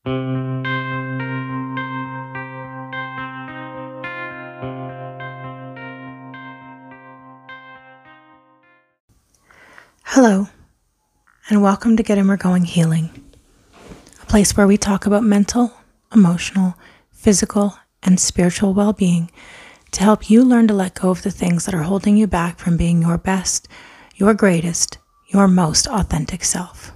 Hello, and welcome to Get 'Em or Going Healing, a place where we talk about mental, emotional, physical, and spiritual well-being to help you learn to let go of the things that are holding you back from being your best, your greatest, your most authentic self.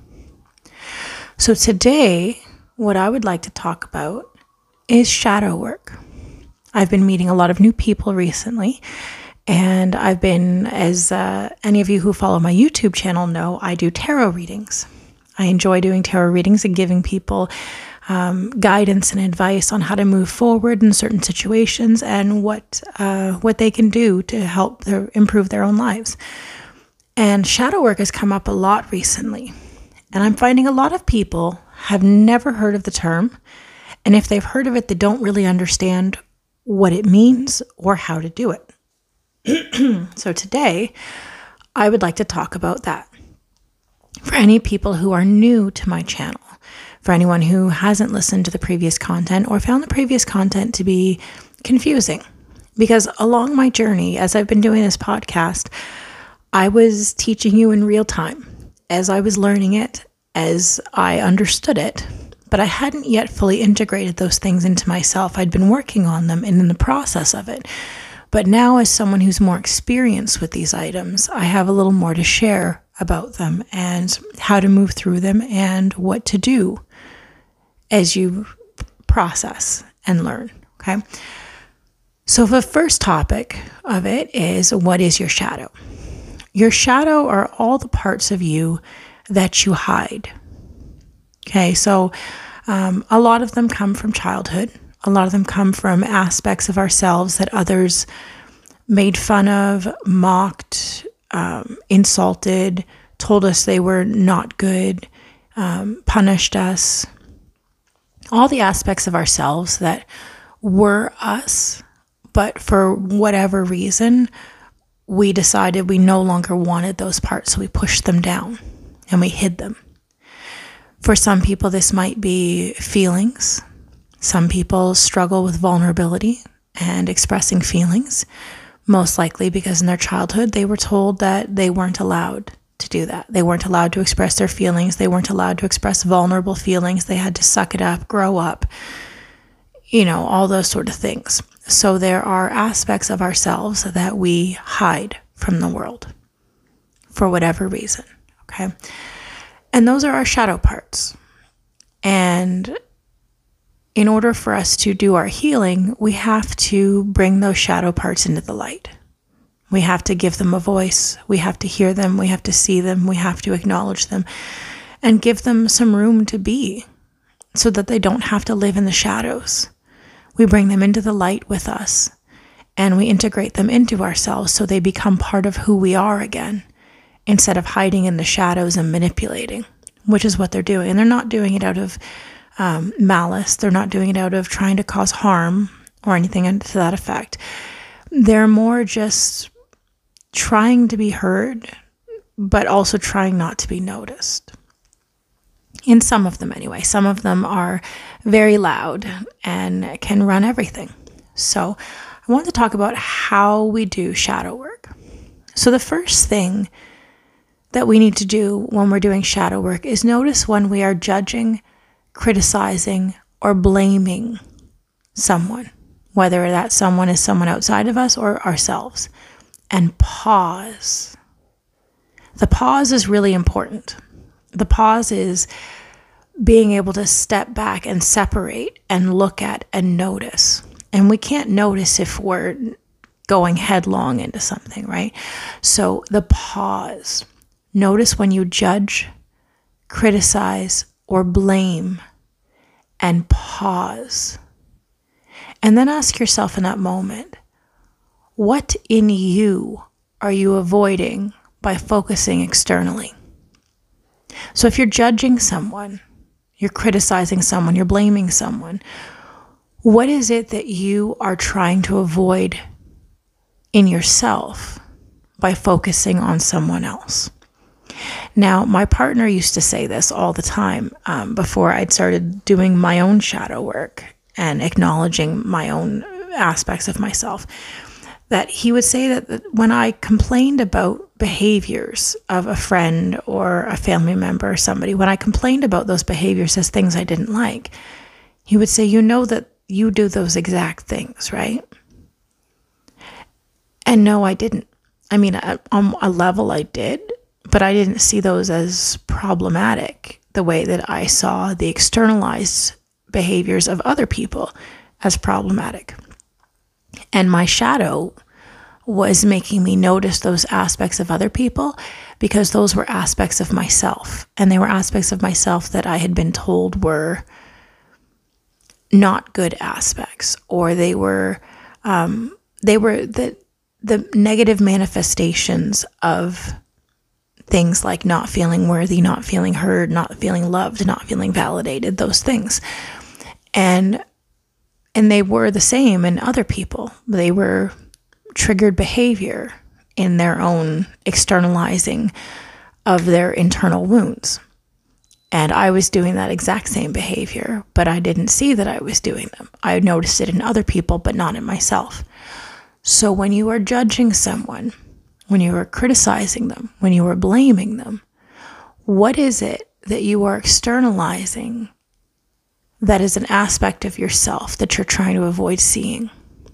So today, what I would like to talk about is shadow work. I've been meeting a lot of new people recently, and I've been, as any of you who follow my YouTube channel know, I do tarot readings. I enjoy doing tarot readings and giving people guidance and advice on how to move forward in certain situations and what they can do to help improve their own lives. And shadow work has come up a lot recently. And I'm finding a lot of people have never heard of the term. And if they've heard of it, they don't really understand what it means or how to do it. So today, I would like to talk about that. For any people who are new to my channel, for anyone who hasn't listened to the previous content or found the previous content to be confusing, because along my journey, as I've been doing this podcast, I was teaching you in real time as I was learning it, as I understood it, but I hadn't yet fully integrated those things into myself. I'd been working on them and in the process of it. But now, as someone who's more experienced with these items, I have a little more to share about them and how to move through them and what to do as you process and learn, okay? So the first topic of it is, what is your shadow? Your shadow are all the parts of you that you hide, okay? So a lot of them come from childhood. A lot of them come from aspects of ourselves that others made fun of, mocked, insulted, told us they were not good, punished us. All the aspects of ourselves that were us, but for whatever reason, we decided we no longer wanted those parts, so we pushed them down and we hid them. For some people, this might be feelings. Some people struggle with vulnerability and expressing feelings, most likely because in their childhood they were told that they weren't allowed to do that. They weren't allowed to express their feelings. They weren't allowed to express vulnerable feelings. They had to suck it up, grow up, all those sort of things. So there are aspects of ourselves that we hide from the world for whatever reason, okay? And those are our shadow parts. And in order for us to do our healing, we have to bring those shadow parts into the light. We have to give them a voice. We have to hear them. We have to see them. We have to acknowledge them and give them some room to be so that they don't have to live in the shadows. We bring them into the light with us and we integrate them into ourselves so they become part of who we are again, instead of hiding in the shadows and manipulating, which is what they're doing. And they're not doing it out of malice. They're not doing it out of trying to cause harm or anything to that effect. They're more just trying to be heard, but also trying not to be noticed. In some of them anyway. Some of them are very loud and can run everything. So I want to talk about how we do shadow work. So the first thing that we need to do when we're doing shadow work is notice when we are judging, criticizing, or blaming someone, whether that someone is someone outside of us or ourselves, and pause. The pause is really important. The pause is being able to step back and separate and look at and notice. And we can't notice if we're going headlong into something, right? So the pause. Notice when you judge, criticize, or blame, and pause. And then ask yourself in that moment, what in you are you avoiding by focusing externally? So if you're judging someone, you're criticizing someone, you're blaming someone, what is it that you are trying to avoid in yourself by focusing on someone else? Now, my partner used to say this all the time before I'd started doing my own shadow work and acknowledging my own aspects of myself, that he would say that when I complained about behaviors of a friend or a family member or somebody, when I complained about those behaviors as things I didn't like, he would say, you know that you do those exact things, right? And no, I didn't. I mean, on a level I did, but I didn't see those as problematic the way that I saw the externalized behaviors of other people as problematic. And my shadow was making me notice those aspects of other people because those were aspects of myself. And they were aspects of myself that I had been told were not good aspects, or they were the negative manifestations of things like not feeling worthy, not feeling heard, not feeling loved, not feeling validated, those things. And they were the same in other people. They were triggered behavior in their own externalizing of their internal wounds. And I was doing that exact same behavior, but I didn't see that I was doing them. I noticed it in other people, but not in myself. So when you are judging someone, when you are criticizing them, when you are blaming them, what is it that you are externalizing that is an aspect of yourself that you're trying to avoid seeing?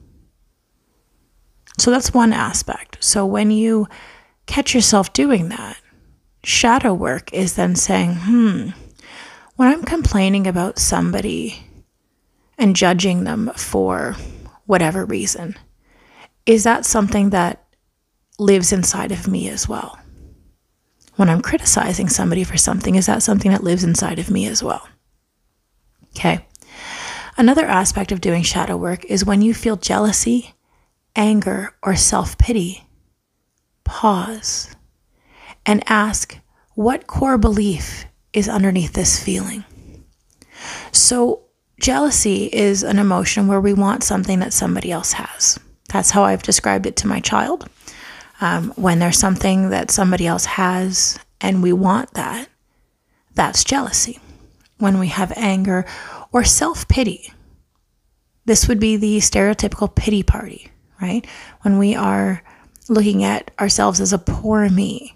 So that's one aspect. So when you catch yourself doing that, shadow work is then saying, when I'm complaining about somebody and judging them for whatever reason, is that something that lives inside of me as well? When I'm criticizing somebody for something, is that something that lives inside of me as well? Okay. Another aspect of doing shadow work is when you feel jealousy, anger, or self-pity, pause and ask, what core belief is underneath this feeling? So jealousy is an emotion where we want something that somebody else has. That's how I've described it to my child. When there's something that somebody else has and we want that, that's jealousy. When we have anger or self-pity, this would be the stereotypical pity party, right? When we are looking at ourselves as a poor me,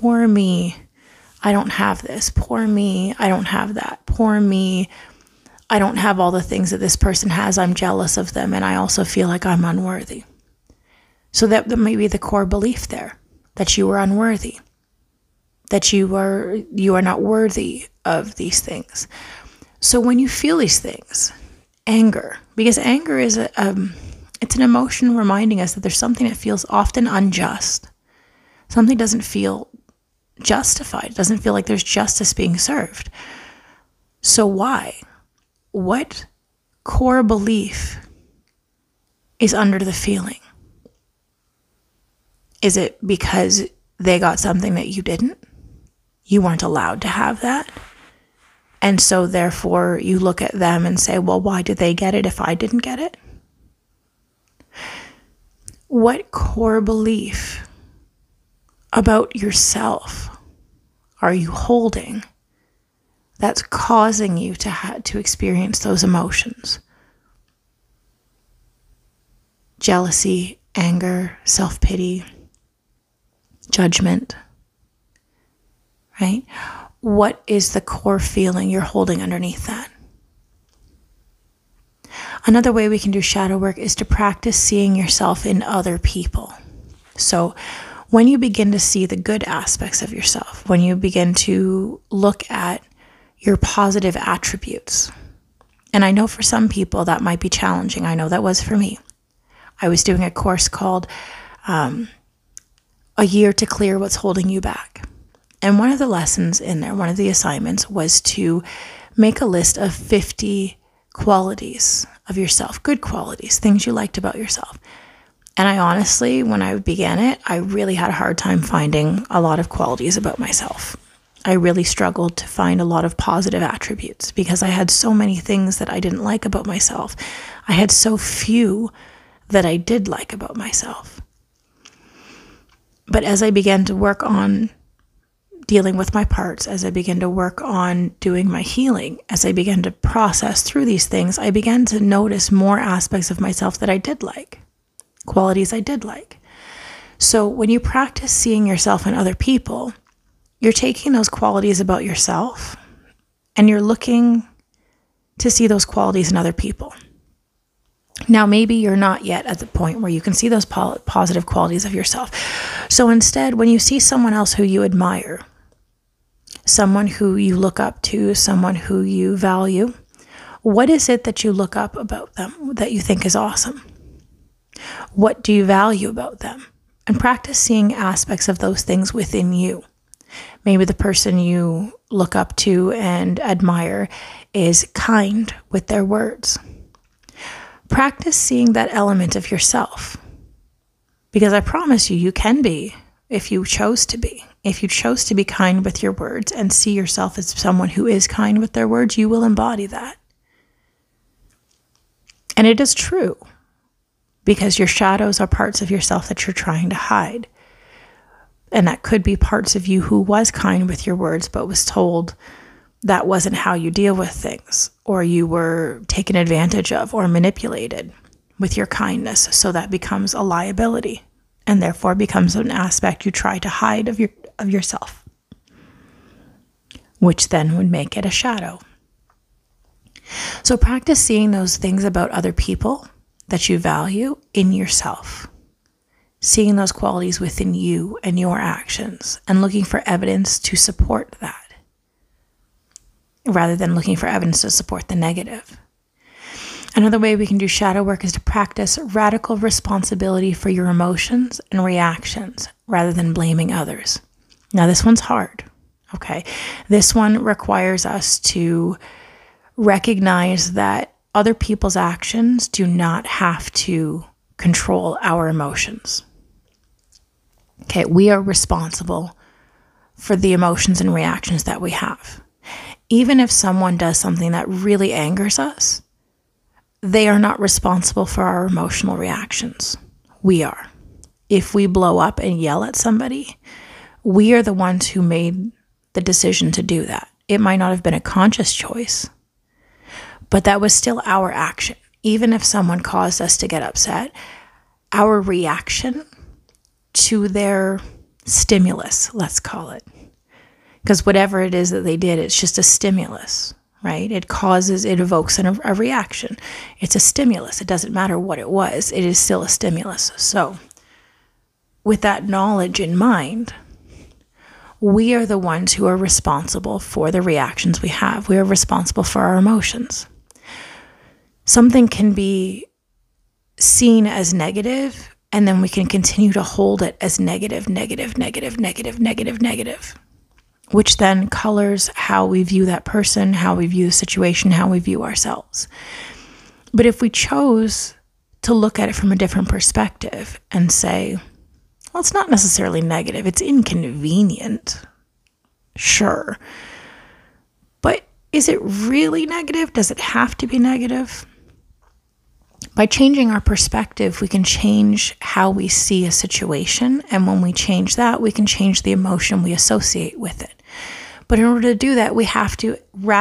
I don't have this. Poor me, I don't have that. Poor me, I don't have all the things that this person has. I'm jealous of them, and I also feel like I'm unworthy. So that may be the core belief there, that you are unworthy, that you are not worthy of these things. So when you feel these things, anger, because anger is it's an emotion reminding us that there's something that feels often unjust. Something doesn't feel justified. It doesn't feel like there's justice being served. So why? What core belief is under the feeling? Is it because they got something that you didn't? You weren't allowed to have that? And so therefore you look at them and say, well, why did they get it if I didn't get it? What core belief about yourself are you holding that's causing you to experience those emotions? Jealousy, anger, self-pity, judgment, right? What is the core feeling you're holding underneath that? Another way we can do shadow work is to practice seeing yourself in other people. So when you begin to see the good aspects of yourself, when you begin to look at your positive attributes, and I know for some people that might be challenging. I know that was for me. I was doing a course called A Year to Clear What's Holding You Back. And one of the lessons in there, one of the assignments was to make a list of 50 qualities of yourself, good qualities, things you liked about yourself. And I honestly, when I began it, I really had a hard time finding a lot of qualities about myself. I really struggled to find a lot of positive attributes because I had so many things that I didn't like about myself. I had so few that I did like about myself. But as I began to work on dealing with my parts, as I began to work on doing my healing, as I began to process through these things, I began to notice more aspects of myself that I did like, qualities I did like. So when you practice seeing yourself in other people, you're taking those qualities about yourself and you're looking to see those qualities in other people. Now, maybe you're not yet at the point where you can see those positive qualities of yourself. So instead, when you see someone else who you admire, someone who you look up to, someone who you value, what is it that you look up about them that you think is awesome? What do you value about them? And practice seeing aspects of those things within you. Maybe the person you look up to and admire is kind with their words. Practice seeing that element of yourself. Because I promise you, you can be if you chose to be. If you chose to be kind with your words and see yourself as someone who is kind with their words, you will embody that. And it is true. Because your shadows are parts of yourself that you're trying to hide. And that could be parts of you who was kind with your words, but was told that wasn't how you deal with things, or you were taken advantage of or manipulated with your kindness. So that becomes a liability and therefore becomes an aspect you try to hide of yourself, which then would make it a shadow. So practice seeing those things about other people that you value in yourself, seeing those qualities within you and your actions, and looking for evidence to support that, rather than looking for evidence to support the negative. Another way we can do shadow work is to practice radical responsibility for your emotions and reactions, rather than blaming others. Now, this one's hard, okay? This one requires us to recognize that other people's actions do not have to control our emotions. Okay, we are responsible for the emotions and reactions that we have. Even if someone does something that really angers us, they are not responsible for our emotional reactions. We are. If we blow up and yell at somebody, we are the ones who made the decision to do that. It might not have been a conscious choice, but that was still our action. Even if someone caused us to get upset, our reaction to their stimulus, let's call it, because whatever it is that they did, it's just a stimulus, right? It evokes a reaction. It's a stimulus. It doesn't matter what it was. It is still a stimulus. So with that knowledge in mind, we are the ones who are responsible for the reactions we have. We are responsible for our emotions. Something can be seen as negative, and then we can continue to hold it as negative, which then colors how we view that person, how we view the situation, how we view ourselves. But if we chose to look at it from a different perspective and say, well, it's not necessarily negative, it's inconvenient, sure. But is it really negative? Does it have to be negative? By changing our perspective, we can change how we see a situation. And when we change that, we can change the emotion we associate with it. But in order to do that, we have to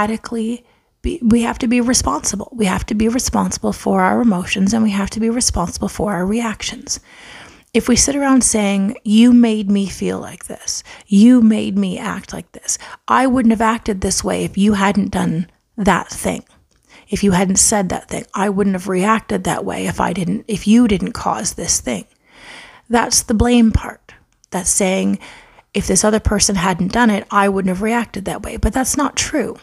be responsible. We have to be responsible for our emotions, and we have to be responsible for our reactions. If we sit around saying, you made me feel like this, you made me act like this, I wouldn't have acted this way if you hadn't done that thing. If you hadn't said that thing, I wouldn't have reacted that way if you didn't cause this thing. That's the blame part. That's saying, if this other person hadn't done it, I wouldn't have reacted that way. But that's not true.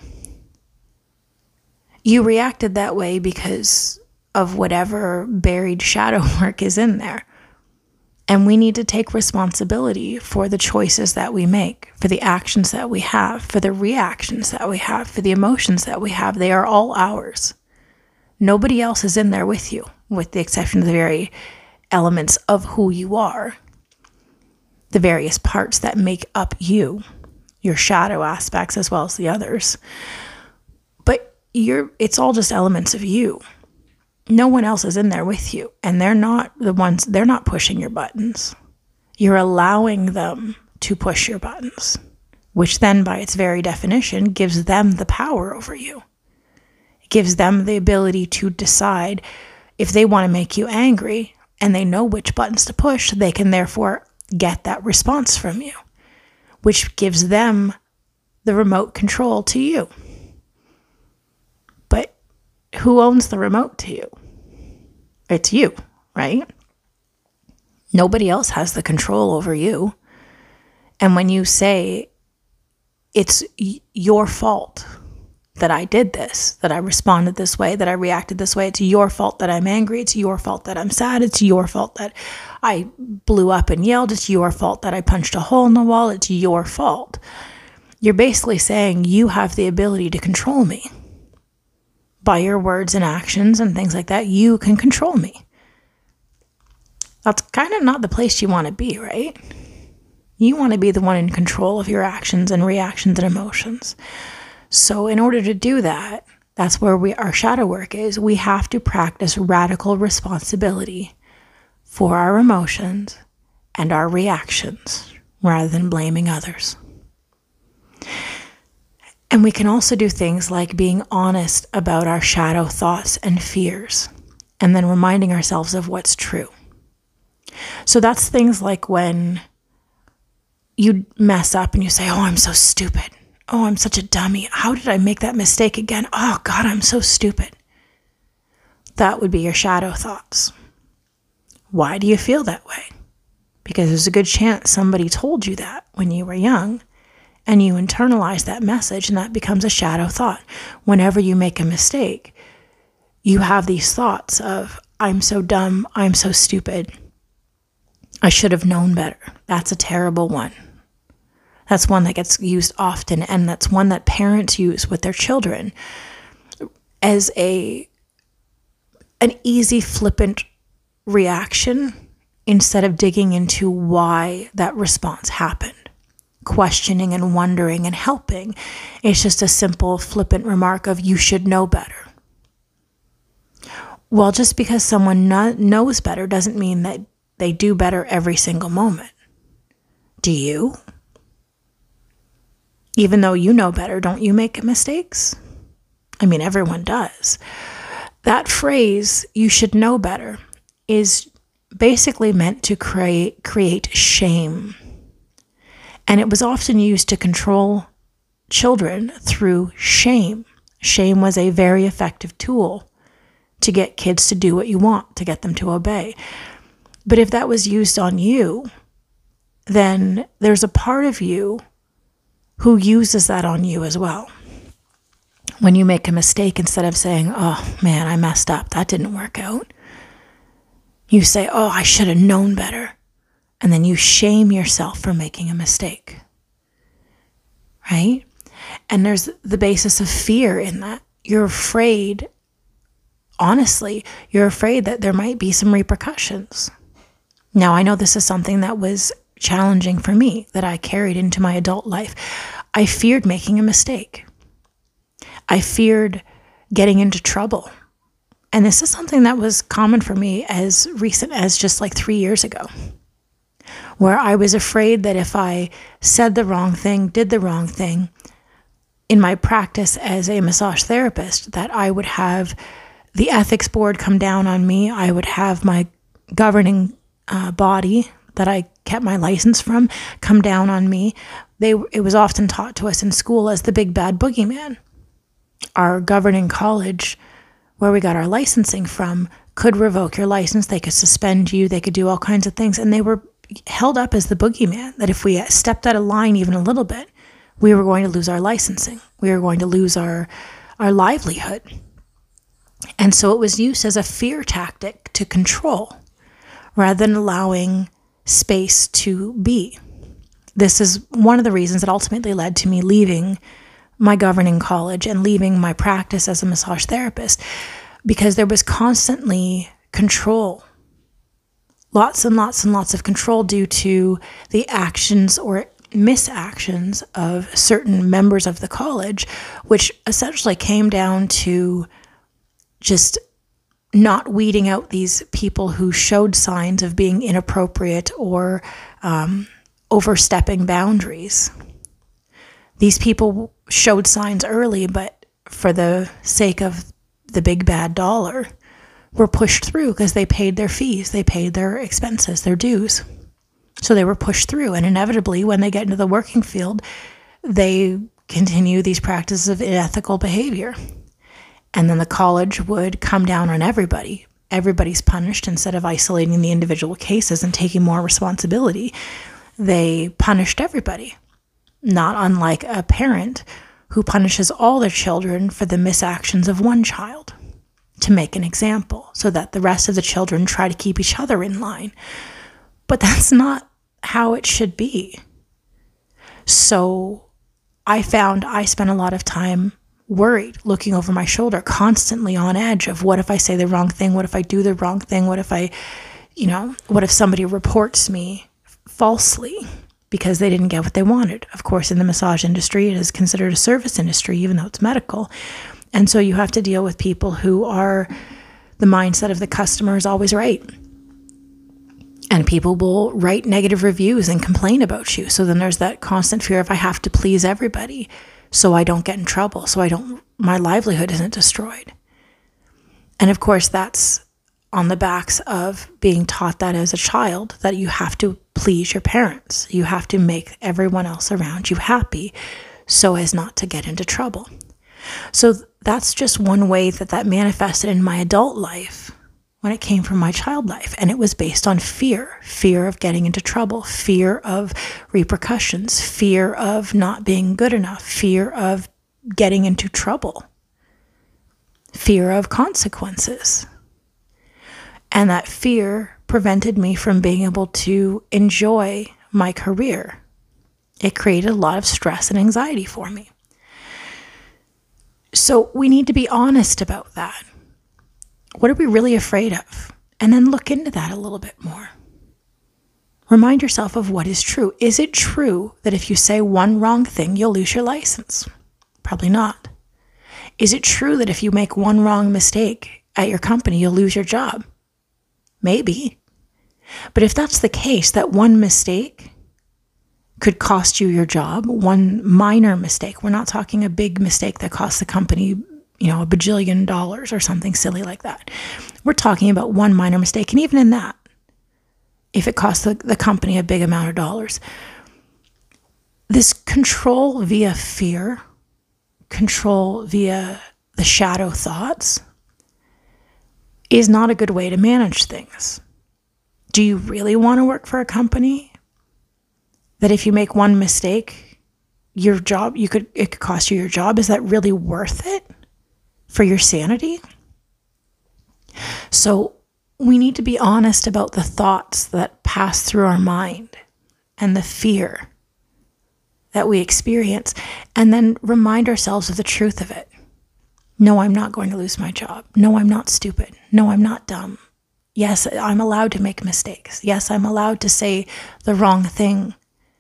You reacted that way because of whatever buried shadow work is in there. And we need to take responsibility for the choices that we make, for the actions that we have, for the reactions that we have, for the emotions that we have. They are all ours. Nobody else is in there with you, with the exception of the very elements of who you are, the various parts that make up you, your shadow aspects as well as the others. But it's all just elements of you. No one else is in there with you, and they're not pushing your buttons. You're allowing them to push your buttons which then by its very definition gives them the power over you. It gives them the ability to decide if they want to make you angry and they know which buttons to push, they can therefore get that response from you, which gives them the remote control to you. But who owns the remote to you? It's you, right? Nobody else has the control over you. And when you say it's your fault that I did this, that I responded this way, that I reacted this way, it's your fault that I'm angry, it's your fault that I'm sad, it's your fault that I blew up and yelled, it's your fault that I punched a hole in the wall, it's your fault. You're basically saying you have the ability to control me. By your words and actions and things like that, you can control me. That's kind of not the place you want to be, right? You want to be the one in control of your actions and reactions and emotions. So in order to do that, that's where our shadow work is. We have to practice radical responsibility for our emotions and our reactions rather than blaming others. And we can also do things like being honest about our shadow thoughts and fears, and then reminding ourselves of what's true. So that's things like when you mess up and you say, oh, I'm so stupid. Oh, I'm such a dummy. How did I make that mistake again? Oh, God, I'm so stupid. That would be your shadow thoughts. Why do you feel that way? Because there's a good chance somebody told you that when you were young, and you internalize that message, and that becomes a shadow thought. Whenever you make a mistake, you have these thoughts of, I'm so dumb, I'm so stupid. I should have known better. That's a terrible one. That's one that gets used often, and that's one that parents use with their children as an easy, flippant reaction instead of digging into why that response happened. Questioning and wondering and helping. It's just a simple, flippant remark of, you should know better. Well, just because someone knows better doesn't mean that they do better every single moment. Do you? Even though you know better, don't you make mistakes? I mean, everyone does. That phrase, you should know better, is basically meant to create shame. And it was often used to control children through shame. Shame was a very effective tool to get kids to do what you want, to get them to obey. But if that was used on you, then there's a part of you who uses that on you as well. When you make a mistake, instead of saying, oh man, I messed up, that didn't work out, you say, oh, I should have known better. And then you shame yourself for making a mistake, right? And there's the basis of fear in that. You're afraid, honestly, you're afraid that there might be some repercussions. Now, I know this is something that was challenging for me, that I carried into my adult life. I feared making a mistake. I feared getting into trouble. And this is something that was common for me as recent as just like 3 years ago, where I was afraid that if I said the wrong thing, did the wrong thing in my practice as a massage therapist, that I would have the ethics board come down on me. I would have my governing body that I kept my license from come down on me. It was often taught to us in school as the big bad boogeyman. Our governing college, where we got our licensing from, could revoke your license. They could suspend you. They could do all kinds of things. And they were held up as the boogeyman, that if we stepped out of line even a little bit, we were going to lose our licensing. We were going to lose our livelihood. And so it was used as a fear tactic to control rather than allowing space to be. This is one of the reasons that ultimately led to me leaving my governing college and leaving my practice as a massage therapist, because there was constantly control. Lots and lots and lots of control due to the actions or misactions of certain members of the college, which essentially came down to just not weeding out these people who showed signs of being inappropriate or overstepping boundaries. These people showed signs early, but for the sake of the big bad dollar, were pushed through because they paid their fees, they paid their expenses, their dues. So they were pushed through, and inevitably when they get into the working field, they continue these practices of unethical behavior. And then the college would come down on everybody. Everybody's punished instead of isolating the individual cases and taking more responsibility. They punished everybody, not unlike a parent who punishes all their children for the misactions of one child to make an example so that the rest of the children try to keep each other in line. But that's not how it should be. So I found I spent a lot of time worried, looking over my shoulder, constantly on edge of what if I say the wrong thing? What if I do the wrong thing? What if what if somebody reports me falsely because they didn't get what they wanted? Of course, in the massage industry, it is considered a service industry, even though it's medical. And so you have to deal with people who are the mindset of the customer is always right. And people will write negative reviews and complain about you. So then there's that constant fear of I have to please everybody so I don't get in trouble, so my livelihood isn't destroyed. And of course, that's on the backs of being taught that as a child, that you have to please your parents. You have to make everyone else around you happy so as not to get into trouble. So that's just one way that manifested in my adult life when it came from my child life. And it was based on fear of getting into trouble, fear of repercussions, fear of not being good enough, fear of getting into trouble, fear of consequences. And that fear prevented me from being able to enjoy my career. It created a lot of stress and anxiety for me. So we need to be honest about that. What are we really afraid of? And then look into that a little bit more. Remind yourself of what is true. Is it true that if you say one wrong thing, you'll lose your license? Probably not. Is it true that if you make one wrong mistake at your company, you'll lose your job? Maybe. But if that's the case, that one mistake could cost you your job, one minor mistake. We're not talking a big mistake that costs the company $1 bajillion or something silly like that. We're talking about one minor mistake. And even in that, if it costs the company a big amount of dollars, this control via fear, control via the shadow thoughts is not a good way to manage things. Do you really want to work for a company that if you make one mistake, your job, it could cost you your job? Is that really worth it for your sanity? So we need to be honest about the thoughts that pass through our mind and the fear that we experience, and then remind ourselves of the truth of it. No, I'm not going to lose my job. No, I'm not stupid. No, I'm not dumb. Yes, I'm allowed to make mistakes. Yes, I'm allowed to say the wrong thing.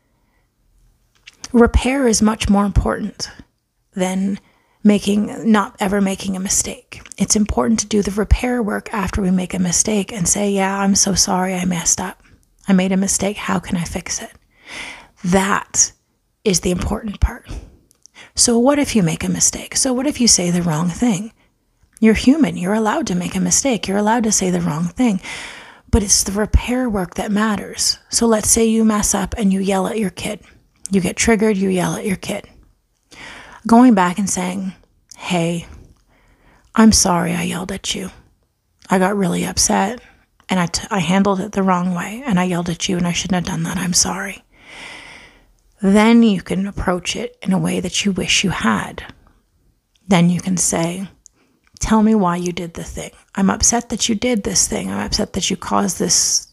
Repair is much more important than not ever making a mistake. It's important to do the repair work after we make a mistake and say, yeah, I'm so sorry, I messed up. I made a mistake. How can I fix it? That is the important part. So what if you make a mistake? So what if you say the wrong thing? You're human. You're allowed to make a mistake. You're allowed to say the wrong thing. But it's the repair work that matters. So let's say you mess up and you yell at your kid. You get triggered, you yell at your kid. Going back and saying, hey, I'm sorry I yelled at you. I got really upset and I handled it the wrong way and I yelled at you and I shouldn't have done that. I'm sorry. Then you can approach it in a way that you wish you had. Then you can say, tell me why you did the thing. I'm upset that you did this thing. I'm upset that you caused this,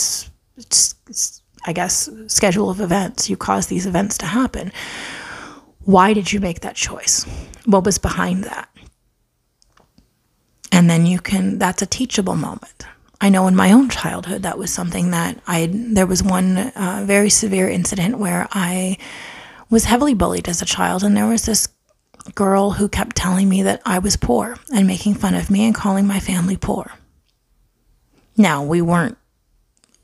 I guess, schedule of events. You caused these events to happen. Why did you make that choice? What was behind that? And then that's a teachable moment. I know in my own childhood, that was something that there was one very severe incident where I was heavily bullied as a child. And there was this girl who kept telling me that I was poor and making fun of me and calling my family poor. Now, we weren't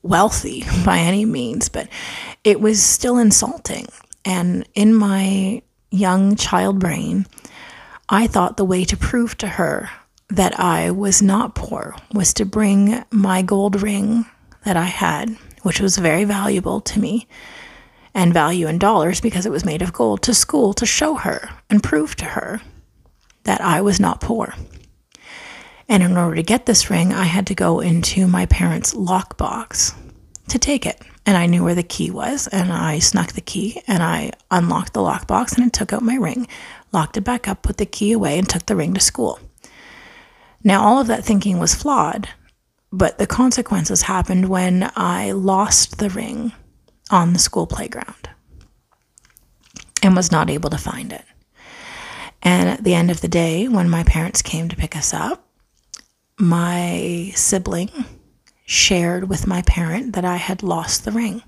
wealthy by any means, but it was still insulting. And in my young child brain, I thought the way to prove to her that I was not poor was to bring my gold ring that I had, which was very valuable to me and value in dollars because it was made of gold, to school to show her and prove to her that I was not poor. And in order to get this ring, I had to go into my parents' lockbox to take it. And I knew where the key was, and I snuck the key, and I unlocked the lockbox, and I took out my ring, locked it back up, put the key away, and took the ring to school. Now, all of that thinking was flawed, but the consequences happened when I lost the ring on the school playground and was not able to find it. And at the end of the day, when my parents came to pick us up, my sibling shared with my parent that I had lost the ring.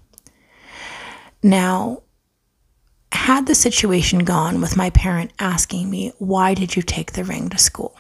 Now, had the situation gone with my parent asking me, why did you take the ring to school?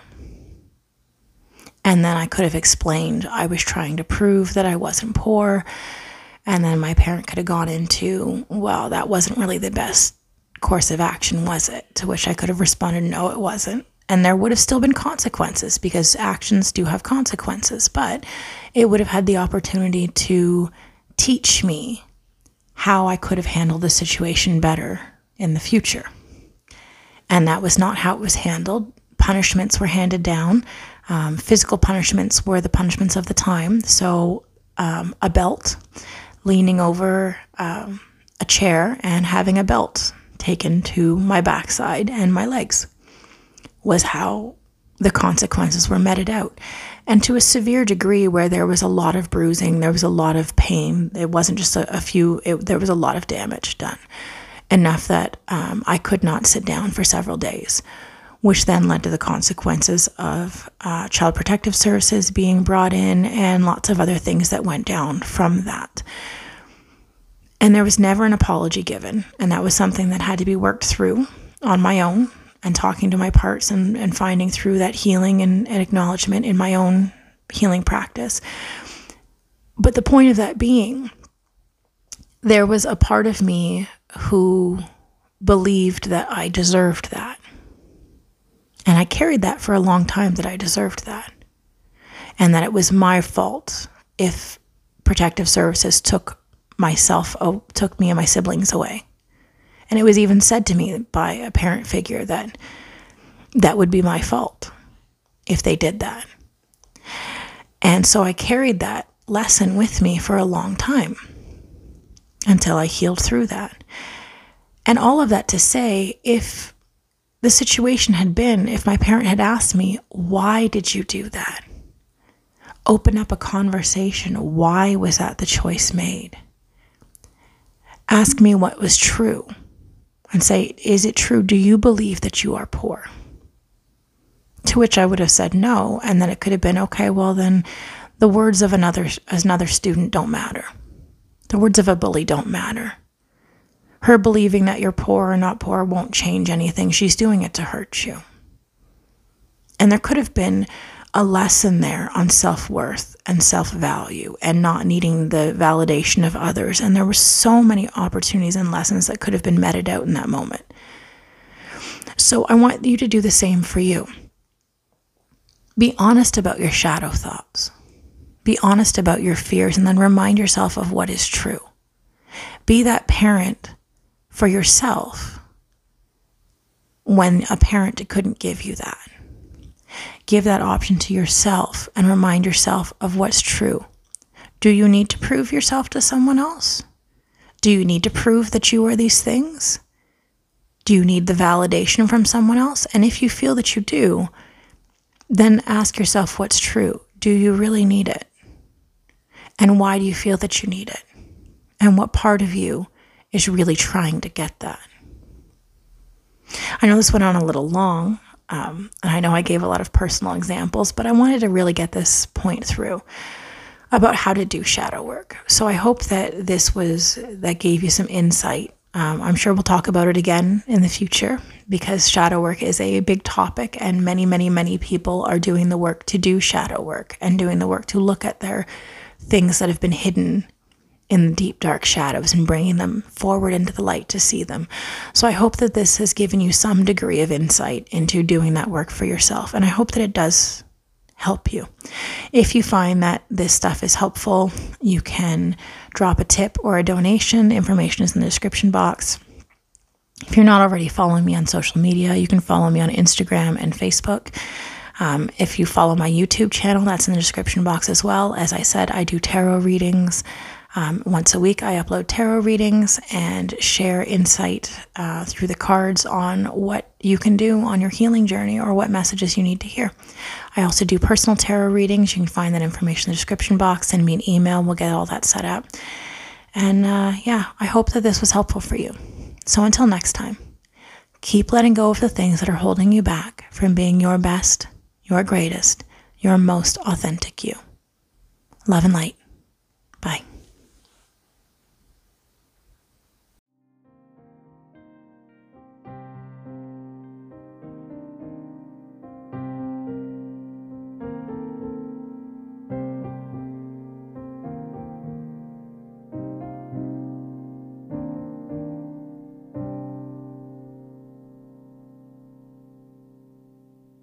And then I could have explained I was trying to prove that I wasn't poor. And then my parent could have gone into, well, that wasn't really the best course of action, was it? To which I could have responded, no, it wasn't. And there would have still been consequences because actions do have consequences, but it would have had the opportunity to teach me how I could have handled the situation better in the future. And that was not how it was handled. Punishments were handed down. Physical punishments were the punishments of the time. So a belt, leaning over a chair and having a belt taken to my backside and my legs was how the consequences were meted out. And to a severe degree where there was a lot of bruising, there was a lot of pain. It wasn't just a few, there was a lot of damage done. Enough that I could not sit down for several days, which then led to the consequences of Child Protective Services being brought in and lots of other things that went down from that. And there was never an apology given. And that was something that had to be worked through on my own and talking to my parts and finding through that healing and acknowledgement in my own healing practice. But the point of that being, there was a part of me who believed that I deserved that. And I carried that for a long time, that I deserved that. And that it was my fault if Protective Services took me and my siblings away. And it was even said to me by a parent figure that that would be my fault if they did that. And so I carried that lesson with me for a long time until I healed through that. And all of that to say, if the situation had been, if my parent had asked me, why did you do that? Open up a conversation. Why was that the choice made? Ask me what was true. And say, is it true? Do you believe that you are poor? To which I would have said no. And then it could have been, okay, well then the words of another student don't matter. The words of a bully don't matter. Her believing that you're poor or not poor won't change anything. She's doing it to hurt you. And there could have been a lesson there on self-worth and self-value and not needing the validation of others. And there were so many opportunities and lessons that could have been meted out in that moment. So I want you to do the same for you. Be honest about your shadow thoughts. Be honest about your fears, and then remind yourself of what is true. Be that parent for yourself when a parent couldn't give you that. Give that option to yourself and remind yourself of what's true. Do you need to prove yourself to someone else? Do you need to prove that you are these things? Do you need the validation from someone else? And if you feel that you do, then ask yourself what's true. Do you really need it? And why do you feel that you need it? And what part of you is really trying to get that? I know this went on a little long. And I know I gave a lot of personal examples, but I wanted to really get this point through about how to do shadow work. So I hope that that gave you some insight. I'm sure we'll talk about it again in the future because shadow work is a big topic, and many, many, many people are doing the work to do shadow work and doing the work to look at their things that have been hidden in the deep, dark shadows and bringing them forward into the light to see them. So I hope that this has given you some degree of insight into doing that work for yourself. And I hope that it does help you. If you find that this stuff is helpful, you can drop a tip or a donation. Information is in the description box. If you're not already following me on social media, you can follow me on Instagram and Facebook. If you follow my YouTube channel, that's in the description box as well. As I said, I do tarot readings. Once a week, I upload tarot readings and share insight through the cards on what you can do on your healing journey or what messages you need to hear. I also do personal tarot readings. You can find that information in the description box. Send me an email. We'll get all that set up. And I hope that this was helpful for you. So until next time, keep letting go of the things that are holding you back from being your best, your greatest, your most authentic you. Love and light.